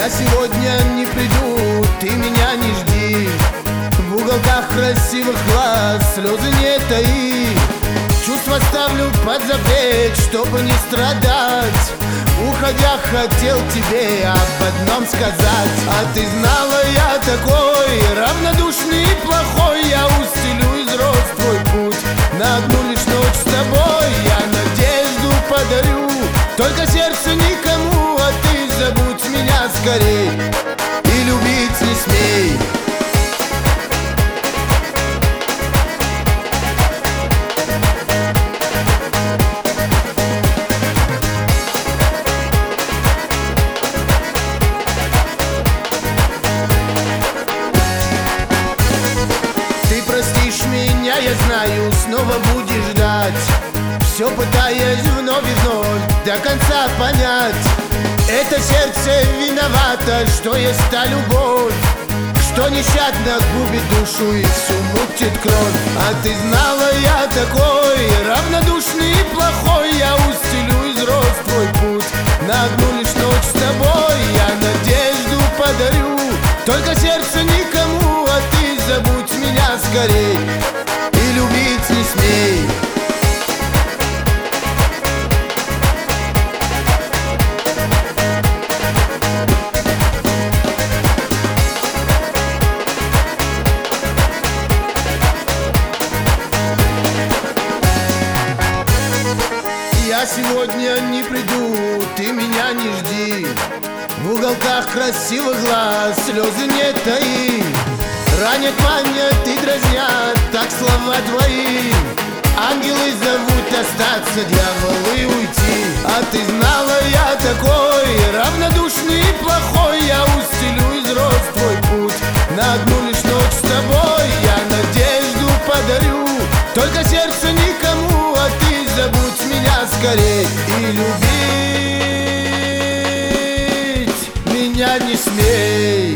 сегодня не приду, ты меня не жди. В уголках красивых глаз слезы не таи. Чувства ставлю под запрет, чтобы не страдать. Уходя, хотел тебе об одном сказать. А ты знала, я такой равнодушный и плохой. Я устелю из роз твой путь на одну лишь ночь с тобой. Я надежду подарю, только сердце никому. А ты забудь меня скорей и любить не смей. Простишь меня, я знаю, снова будешь ждать. Все пытаясь вновь и вновь до конца понять. Это сердце виновато, что есть та любовь, что нещадно губит душу и всю мутит кровь. А ты знала, я такой равнодушный и плохой. Я устелю из роз твой путь на одну лишь ночь с тобой. Я надежду подарю, только сердце никому. А ты забудь меня скорей и любить не смей. Я сегодня не приду, ты меня не жди. В уголках красивых глаз слезы не таи. Ранят, манят и дразнят, так слова твои. Ангелы зовут остаться, дьяволы уйти. А ты знала, я такой равнодушный и плохой. Я устелю из роз твой путь на одну лишь ночь с тобой. Я надежду подарю, только сердце никому. А ты забудь меня скорей и любить меня не смей.